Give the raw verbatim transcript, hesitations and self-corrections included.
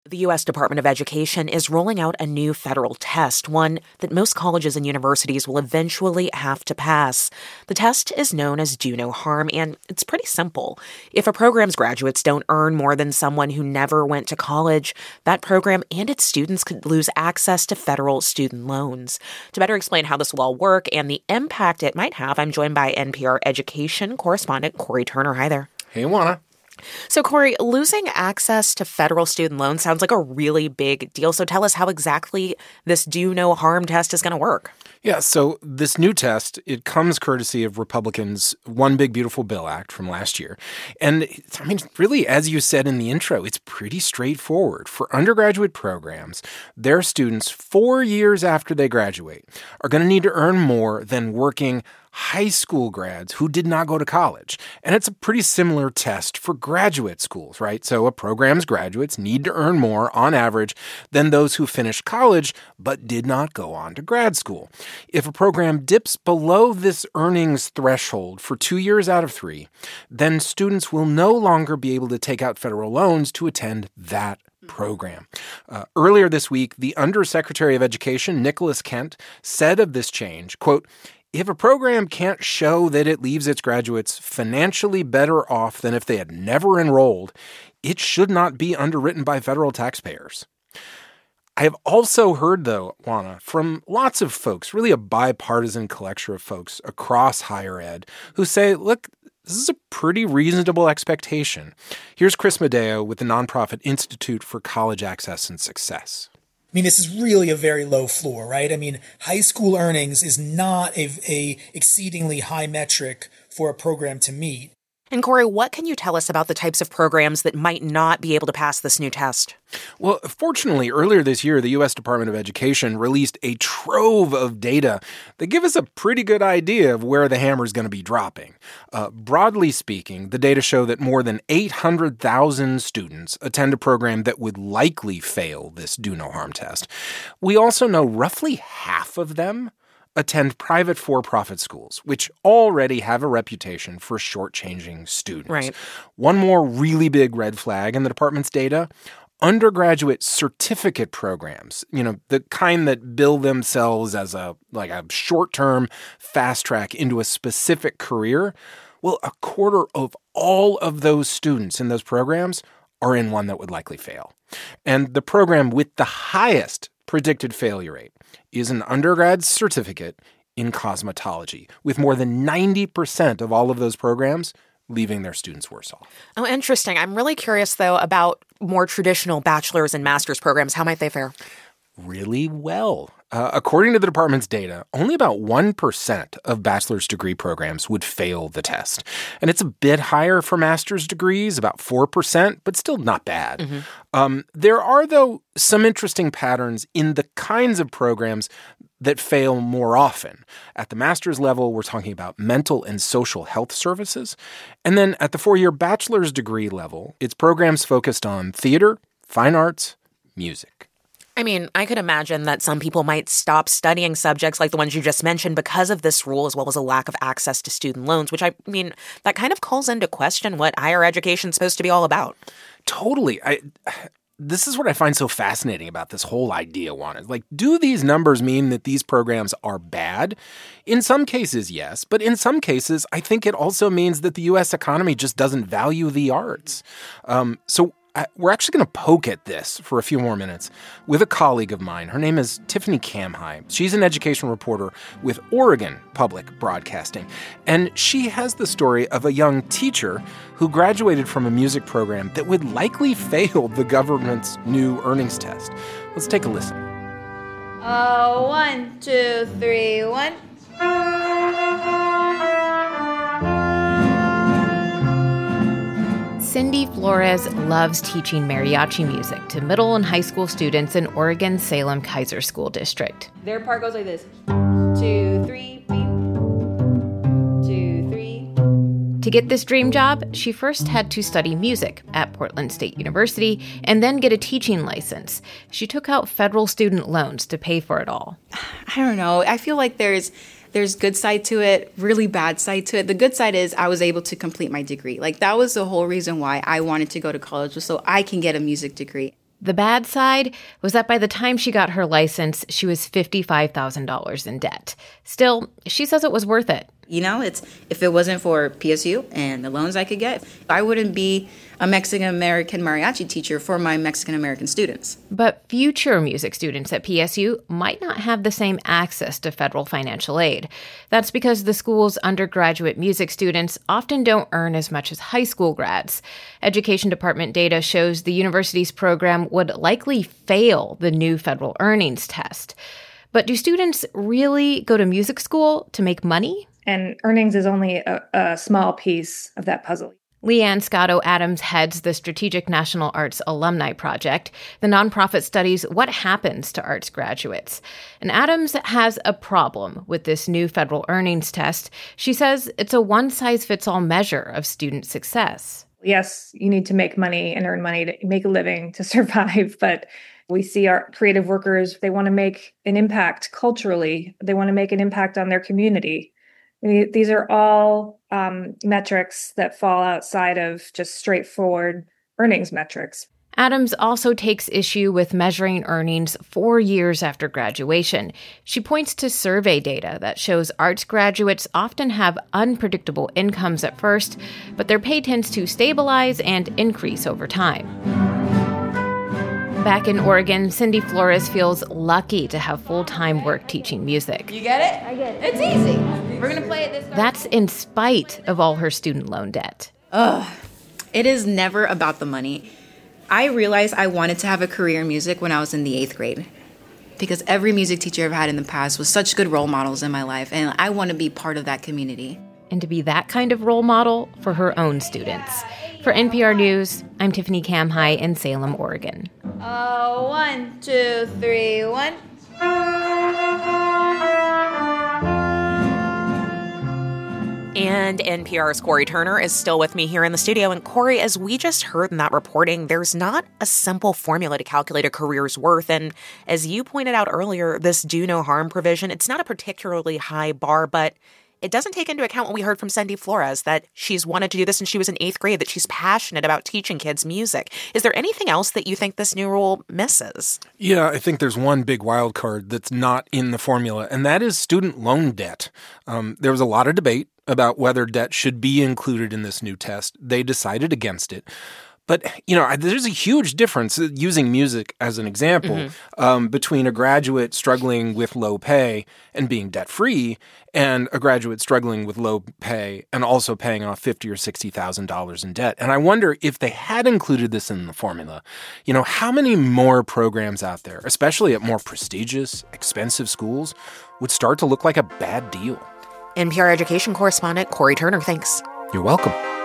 The U S Department of Education is rolling out a new federal test, one that most colleges and universities will eventually have to pass. The test is known as Do No Harm, and it's pretty simple. If a program's graduates don't earn more than someone who never went to college, that program and its students could lose access to federal student loans. To better explain how this will all work and the impact it might have, I'm joined by N P R education correspondent Cory Turner. Hi there. Hey, Juana. So, Cory, losing access to federal student loans sounds like a really big deal. So tell us how exactly this Do No Harm test is going to work. Yeah, so this new test, it comes courtesy of Republicans' One Big Beautiful Bill Act from last year. And, I mean, really, as you said in the intro, it's pretty straightforward. For undergraduate programs, their students, four years after they graduate, are going to need to earn more than working high school grads who did not go to college. And it's a pretty similar test for graduate schools, right? So a program's graduates need to earn more on average than those who finished college but did not go on to grad school. If a program dips below this earnings threshold for two years out of three, then students will no longer be able to take out federal loans to attend that program. Uh, earlier this week, the Undersecretary of Education, Nicholas Kent, said of this change, quote, "If a program can't show that it leaves its graduates financially better off than if they had never enrolled, it should not be underwritten by federal taxpayers." I have also heard, though, Juana, from lots of folks, really a bipartisan collection of folks across higher ed, who say, look, this is a pretty reasonable expectation. Here's Chris Medeo with the nonprofit Institute for College Access and Success. I mean, this is really a very low floor, right? I mean, high school earnings is not a, a exceedingly high metric for a program to meet. And Cory, what can you tell us about the types of programs that might not be able to pass this new test? Well, fortunately, earlier this year, the U S Department of Education released a trove of data that give us a pretty good idea of where the hammer is going to be dropping. Uh, broadly speaking, the data show that more than eight hundred thousand students attend a program that would likely fail this Do No Harm test. We also know roughly half of them attend private for-profit schools, which already have a reputation for shortchanging students. Right. One more really big red flag in the department's data: undergraduate certificate programs, you know, the kind that bill themselves as a like a short-term fast track into a specific career. Well, a quarter of all of those students in those programs are in one that would likely fail. And the program with the highest predicted failure rate is an undergrad certificate in cosmetology, with more than ninety percent of all of those programs leaving their students worse off. Oh, interesting. I'm really curious, though, about more traditional bachelor's and master's programs. How might they fare? Really well. Uh, according to the department's data, only about one percent of bachelor's degree programs would fail the test. And it's a bit higher for master's degrees, about four percent, but still not bad. Mm-hmm. Um, there are, though, some interesting patterns in the kinds of programs that fail more often. At the master's level, we're talking about mental and social health services. And then at the four-year bachelor's degree level, it's programs focused on theater, fine arts, music. I mean, I could imagine that some people might stop studying subjects like the ones you just mentioned because of this rule, as well as a lack of access to student loans, which I mean, that kind of calls into question what higher education is supposed to be all about. Totally. I, this is what I find so fascinating about this whole idea, Juana. Like, do these numbers mean that these programs are bad? In some cases, yes. But in some cases, I think it also means that the U S economy just doesn't value the arts. Um, so we're actually going to poke at this for a few more minutes with a colleague of mine. Her name is Tiffany Kamhai. She's an education reporter with Oregon Public Broadcasting. And she has the story of a young teacher who graduated from a music program that would likely fail the government's new earnings test. Let's take a listen. Uh, one, two, three, one. Cindy Flores loves teaching mariachi music to middle and high school students in Oregon's Salem-Keizer School District. Their part goes like this. Two, three, beep. Two, three. To get this dream job, she first had to study music at Portland State University and then get a teaching license. She took out federal student loans to pay for it all. I don't know. I feel like there's There's good side to it, really bad side to it. The good side is I was able to complete my degree. Like, that was the whole reason why I wanted to go to college, was so I can get a music degree. The bad side was that by the time she got her license, she was fifty-five thousand dollars in debt. Still, she says it was worth it. You know, it's if it wasn't for P S U and the loans I could get, I wouldn't be a Mexican-American mariachi teacher for my Mexican-American students. But future music students at P S U might not have the same access to federal financial aid. That's because the school's undergraduate music students often don't earn as much as high school grads. Education Department data shows the university's program would likely fail the new federal earnings test. But do students really go to music school to make money? And earnings is only a, a small piece of that puzzle. Leanne Scotto Adams heads the Strategic National Arts Alumni Project. The nonprofit studies what happens to arts graduates. And Adams has a problem with this new federal earnings test. She says it's a one-size-fits-all measure of student success. Yes, you need to make money and earn money to make a living to survive, but we see our creative workers, they want to make an impact culturally. They want to make an impact on their community. These are all um, metrics that fall outside of just straightforward earnings metrics. Adams also takes issue with measuring earnings four years after graduation. She points to survey data that shows arts graduates often have unpredictable incomes at first, but their pay tends to stabilize and increase over time. Back in Oregon, Cindy Flores feels lucky to have full-time work teaching music. You get it? I get it. It's easy. We're going to play it this way. That's in spite of all her student loan debt. Ugh. It is never about the money. I realized I wanted to have a career in music when I was in the eighth grade because every music teacher I've had in the past was such good role models in my life, and I want to be part of that community. And to be that kind of role model for her own students. For N P R News, I'm Tiffany Kamhai in Salem, Oregon. Uh, one, two, three, one. And N P R's Corey Turner is still with me here in the studio. And Corey, as we just heard in that reporting, there's not a simple formula to calculate a career's worth. And as you pointed out earlier, this do no harm provision, it's not a particularly high bar, but it doesn't take into account what we heard from Cindy Flores, that she's wanted to do this since she was in eighth grade, that she's passionate about teaching kids music. Is there anything else that you think this new rule misses? Yeah, I think there's one big wild card that's not in the formula, and that is student loan debt. Um, there was a lot of debate about whether debt should be included in this new test. They decided against it. But, you know, there's a huge difference, using music as an example, mm-hmm. um, between a graduate struggling with low pay and being debt-free and a graduate struggling with low pay and also paying off fifty thousand dollars or sixty thousand dollars in debt. And I wonder if they had included this in the formula, you know, how many more programs out there, especially at more prestigious, expensive schools, would start to look like a bad deal? N P R education correspondent Corey Turner, thanks. You're welcome.